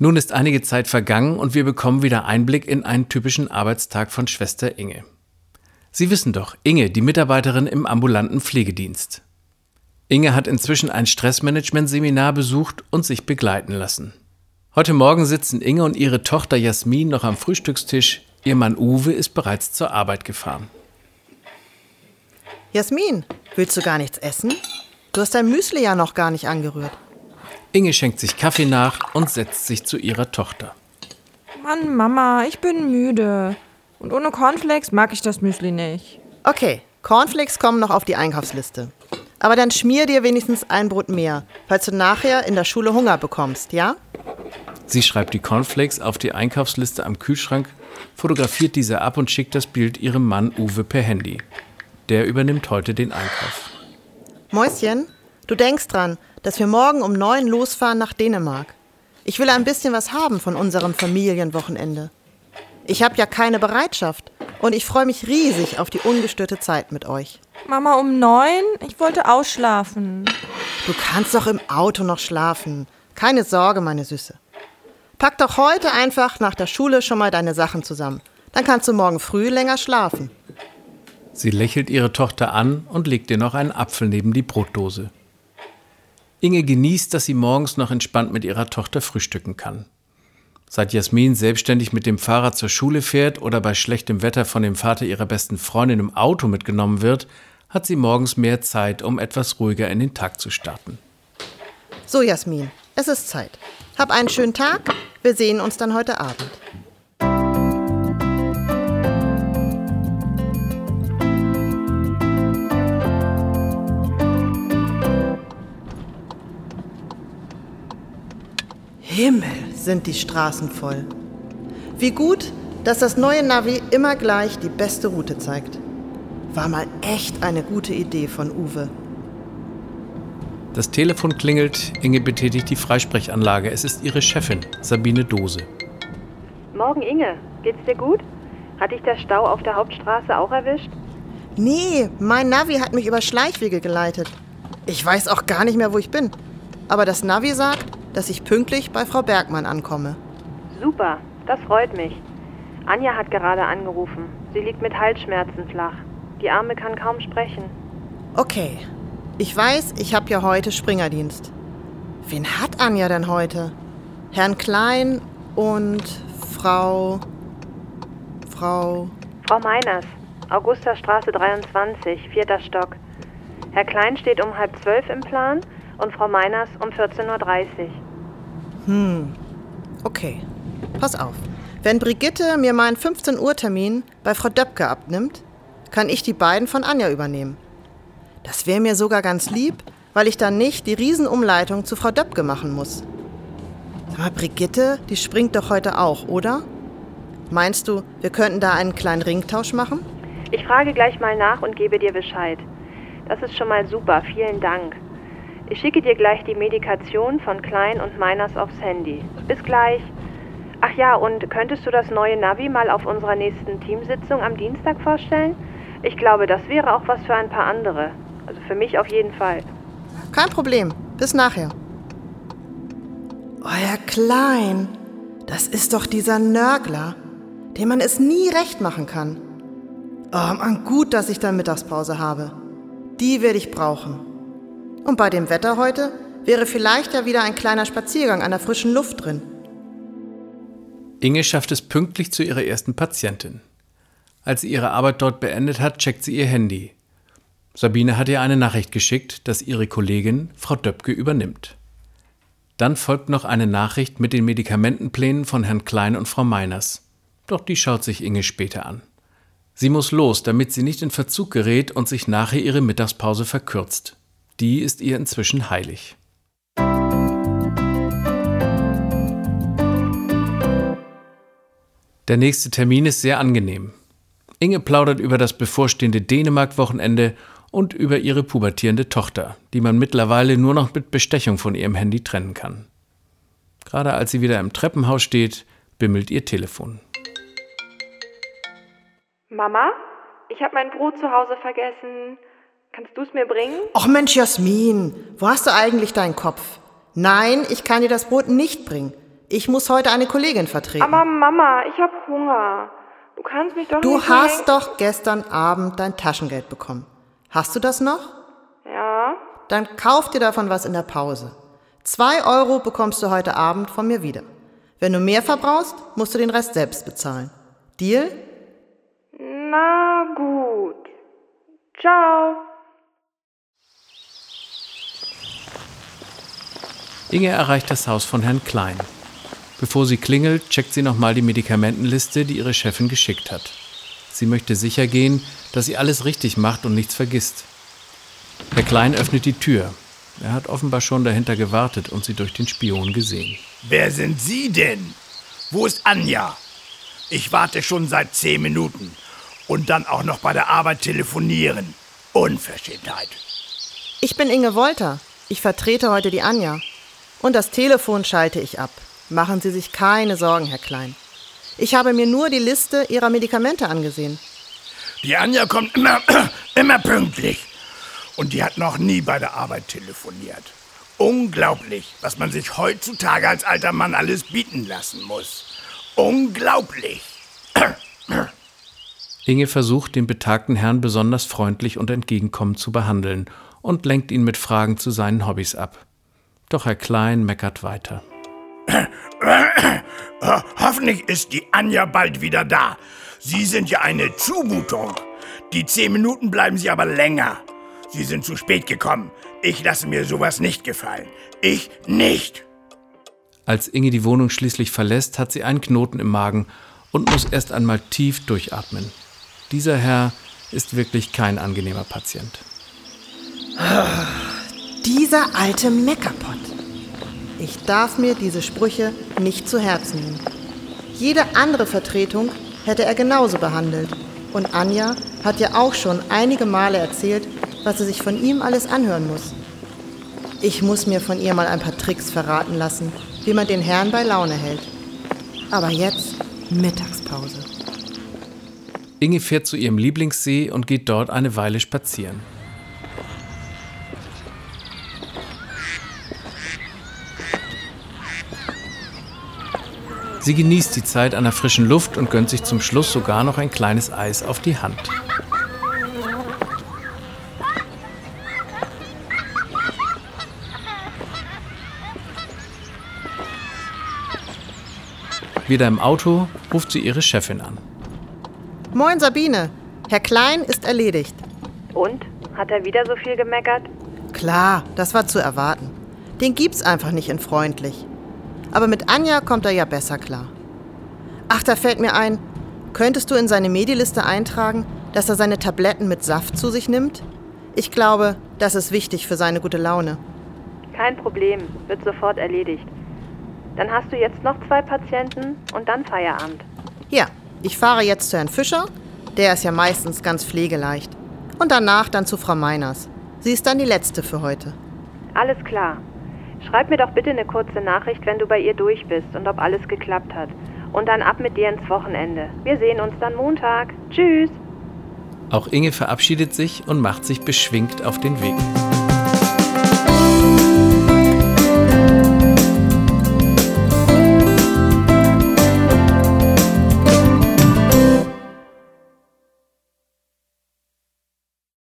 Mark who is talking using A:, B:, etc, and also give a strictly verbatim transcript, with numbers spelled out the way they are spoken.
A: Nun ist einige Zeit vergangen und wir bekommen wieder Einblick in einen typischen Arbeitstag von Schwester Inge. Sie wissen doch, Inge, die Mitarbeiterin im ambulanten Pflegedienst. Inge hat inzwischen ein Stressmanagement-Seminar besucht und sich begleiten lassen. Heute Morgen sitzen Inge und ihre Tochter Jasmin noch am Frühstückstisch. Ihr Mann Uwe ist bereits zur Arbeit gefahren.
B: Jasmin, willst du gar nichts essen? Du hast dein Müsli ja noch gar nicht angerührt.
A: Inge schenkt sich Kaffee nach und setzt sich zu ihrer Tochter.
C: Mann, Mama, ich bin müde. Und ohne Cornflakes mag ich das Müsli nicht.
B: Okay, Cornflakes kommen noch auf die Einkaufsliste. Aber dann schmier dir wenigstens ein Brot mehr, falls du nachher in der Schule Hunger bekommst, ja?
A: Sie schreibt die Cornflakes auf die Einkaufsliste am Kühlschrank, fotografiert diese ab und schickt das Bild ihrem Mann Uwe per Handy. Der übernimmt heute den Einkauf.
B: Mäuschen, du denkst dran, dass wir morgen um neun losfahren nach Dänemark. Ich will ein bisschen was haben von unserem Familienwochenende. Ich habe ja keine Bereitschaft und ich freue mich riesig auf die ungestörte Zeit mit euch.
C: Mama, um neun? Ich wollte ausschlafen.
B: Du kannst doch im Auto noch schlafen. Keine Sorge, meine Süße. Pack doch heute einfach nach der Schule schon mal deine Sachen zusammen. Dann kannst du morgen früh länger schlafen.
A: Sie lächelt ihre Tochter an und legt ihr noch einen Apfel neben die Brotdose. Inge genießt, dass sie morgens noch entspannt mit ihrer Tochter frühstücken kann. Seit Jasmin selbstständig mit dem Fahrrad zur Schule fährt oder bei schlechtem Wetter von dem Vater ihrer besten Freundin im Auto mitgenommen wird, hat sie morgens mehr Zeit, um etwas ruhiger in den Tag zu starten.
B: So, Jasmin, es ist Zeit. Hab einen schönen Tag. Wir sehen uns dann heute Abend. Himmel, sind die Straßen voll. Wie gut, dass das neue Navi immer gleich die beste Route zeigt. War mal echt eine gute Idee von Uwe.
A: Das Telefon klingelt, Inge betätigt die Freisprechanlage. Es ist ihre Chefin, Sabine Dose.
D: Morgen, Inge. Geht's dir gut? Hat dich der Stau auf der Hauptstraße auch erwischt?
B: Nee, mein Navi hat mich über Schleichwege geleitet. Ich weiß auch gar nicht mehr, wo ich bin. Aber das Navi sagt, dass ich pünktlich bei Frau Bergmann ankomme.
D: Super, das freut mich. Anja hat gerade angerufen. Sie liegt mit Halsschmerzen flach. Die Arme kann kaum sprechen.
B: Okay, ich weiß, ich habe ja heute Springerdienst. Wen hat Anja denn heute? Herrn Klein und Frau... Frau...
D: Frau Meiners, Augustastraße dreiundzwanzig, vierter Stock. Herr Klein steht um halb zwölf im Plan und Frau Meiners um vierzehn Uhr dreißig.
B: Hm, okay. Pass auf. Wenn Brigitte mir meinen fünfzehn Uhr Termin bei Frau Döpke abnimmt, kann ich die beiden von Anja übernehmen. Das wäre mir sogar ganz lieb, weil ich dann nicht die Riesenumleitung zu Frau Döpke machen muss. Sag mal, Brigitte, die springt doch heute auch, oder? Meinst du, wir könnten da einen kleinen Ringtausch machen?
D: Ich frage gleich mal nach und gebe dir Bescheid. Das ist schon mal super, vielen Dank. Ich schicke dir gleich die Medikation von Klein und Meiners aufs Handy. Bis gleich. Ach ja, und könntest du das neue Navi mal auf unserer nächsten Teamsitzung am Dienstag vorstellen? Ich glaube, das wäre auch was für ein paar andere. Also für mich auf jeden Fall.
B: Kein Problem. Bis nachher. Euer Klein, das ist doch dieser Nörgler, dem man es nie recht machen kann. Oh Mann, gut, dass ich dann Mittagspause habe. Die werde ich brauchen. Und bei dem Wetter heute wäre vielleicht ja wieder ein kleiner Spaziergang an der frischen Luft drin.
A: Inge schafft es pünktlich zu ihrer ersten Patientin. Als sie ihre Arbeit dort beendet hat, checkt sie ihr Handy. Sabine hat ihr eine Nachricht geschickt, dass ihre Kollegin Frau Döpke übernimmt. Dann folgt noch eine Nachricht mit den Medikamentenplänen von Herrn Klein und Frau Meiners. Doch die schaut sich Inge später an. Sie muss los, damit sie nicht in Verzug gerät und sich nachher ihre Mittagspause verkürzt. Die ist ihr inzwischen heilig. Der nächste Termin ist sehr angenehm. Inge plaudert über das bevorstehende Dänemark-Wochenende und über ihre pubertierende Tochter, die man mittlerweile nur noch mit Bestechung von ihrem Handy trennen kann. Gerade als sie wieder im Treppenhaus steht, bimmelt ihr Telefon.
D: Mama, ich habe mein Brot zu Hause vergessen. Kannst du es mir bringen?
B: Och Mensch, Jasmin, wo hast du eigentlich deinen Kopf? Nein, ich kann dir das Brot nicht bringen. Ich muss heute eine Kollegin vertreten.
C: Aber Mama, ich hab Hunger. Du kannst mich doch
B: Du
C: nicht...
B: hast doch gestern Abend dein Taschengeld bekommen. Hast du das noch?
C: Ja?
B: Dann kauf dir davon was in der Pause. Zwei Euro bekommst du heute Abend von mir wieder. Wenn du mehr verbrauchst, musst du den Rest selbst bezahlen. Deal?
C: Na gut. Ciao.
A: Inge erreicht das Haus von Herrn Klein. Bevor sie klingelt, checkt sie nochmal die Medikamentenliste, die ihre Chefin geschickt hat. Sie möchte sicher gehen, dass sie alles richtig macht und nichts vergisst. Herr Klein öffnet die Tür. Er hat offenbar schon dahinter gewartet und sie durch den Spion gesehen.
E: Wer sind Sie denn? Wo ist Anja? Ich warte schon seit zehn Minuten. Und dann auch noch bei der Arbeit telefonieren. Unverschämtheit.
B: Ich bin Inge Wolter. Ich vertrete heute die Anja. Und das Telefon schalte ich ab. Machen Sie sich keine Sorgen, Herr Klein. Ich habe mir nur die Liste Ihrer Medikamente angesehen.
E: Die Anja kommt immer, immer pünktlich. Und die hat noch nie bei der Arbeit telefoniert. Unglaublich, was man sich heutzutage als alter Mann alles bieten lassen muss. Unglaublich.
A: Inge versucht, den betagten Herrn besonders freundlich und entgegenkommend zu behandeln und lenkt ihn mit Fragen zu seinen Hobbys ab. Doch Herr Klein meckert weiter.
E: Hoffentlich ist die Anja bald wieder da. Sie sind ja eine Zumutung. Die zehn Minuten bleiben Sie aber länger. Sie sind zu spät gekommen. Ich lasse mir sowas nicht gefallen. Ich nicht.
A: Als Inge die Wohnung schließlich verlässt, hat sie einen Knoten im Magen und muss erst einmal tief durchatmen. Dieser Herr ist wirklich kein angenehmer Patient.
B: Dieser alte Meckerpott. Ich darf mir diese Sprüche nicht zu Herzen nehmen. Jede andere Vertretung hätte er genauso behandelt. Und Anja hat ja auch schon einige Male erzählt, was sie sich von ihm alles anhören muss. Ich muss mir von ihr mal ein paar Tricks verraten lassen, wie man den Herrn bei Laune hält. Aber jetzt Mittagspause.
A: Inge fährt zu ihrem Lieblingssee und geht dort eine Weile spazieren. Sie genießt die Zeit an der frischen Luft und gönnt sich zum Schluss sogar noch ein kleines Eis auf die Hand. Wieder im Auto ruft sie ihre Chefin an.
B: Moin Sabine, Herr Klein ist erledigt.
D: Und? Hat er wieder so viel gemeckert?
B: Klar, das war zu erwarten. Den gibt's einfach nicht in freundlich. Aber mit Anja kommt er ja besser klar. Ach, da fällt mir ein, könntest du in seine Mediliste eintragen, dass er seine Tabletten mit Saft zu sich nimmt? Ich glaube, das ist wichtig für seine gute Laune.
D: Kein Problem, wird sofort erledigt. Dann hast du jetzt noch zwei Patienten und dann Feierabend.
B: Ja, ich fahre jetzt zu Herrn Fischer, der ist ja meistens ganz pflegeleicht. Und danach dann zu Frau Meiners. Sie ist dann die letzte für heute.
D: Alles klar. Schreib mir doch bitte eine kurze Nachricht, wenn du bei ihr durch bist und ob alles geklappt hat. Und dann ab mit dir ins Wochenende. Wir sehen uns dann Montag. Tschüss.
A: Auch Inge verabschiedet sich und macht sich beschwingt auf den Weg.